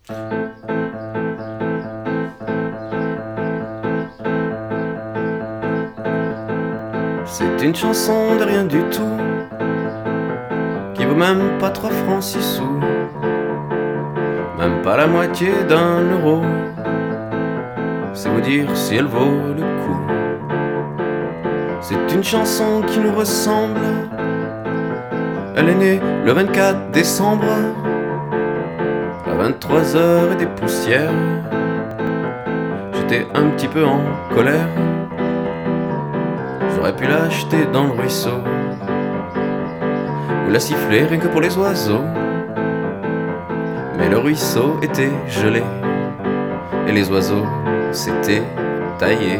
C'est une chanson de rien du tout, qui vaut même pas 3 francs 6 sous, même pas la moitié d'1 euro. C'est vous dire si elle vaut le coup. C'est une chanson qui nous ressemble. Elle est née le 24 décembre à 23h et des poussières. J'étais un petit peu en colère. J'aurais pu l'acheter dans le ruisseau ou la siffler rien que pour les oiseaux. Mais le ruisseau était gelé et les oiseaux s'étaient taillés.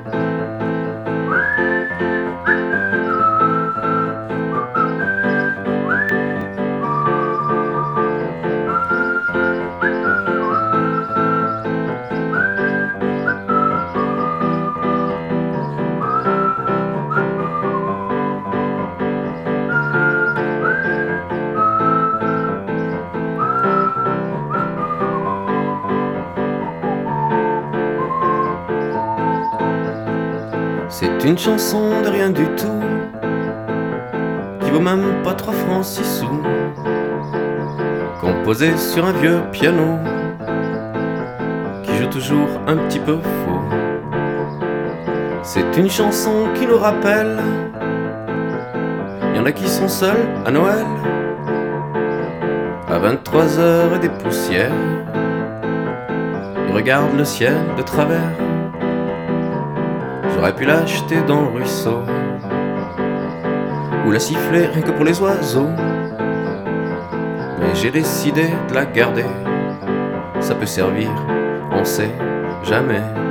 C'est une chanson de rien du tout, qui vaut même pas 3 francs 6 sous, composée sur un vieux piano, qui joue toujours un petit peu faux. C'est une chanson qui nous rappelle, y en a qui sont seuls à Noël, à 23h et des poussières, ils regardent le ciel de travers. J'aurais pu l'acheter dans le ruisseau ou la siffler rien que pour les oiseaux. Mais j'ai décidé de la garder. Ça peut servir, on sait jamais.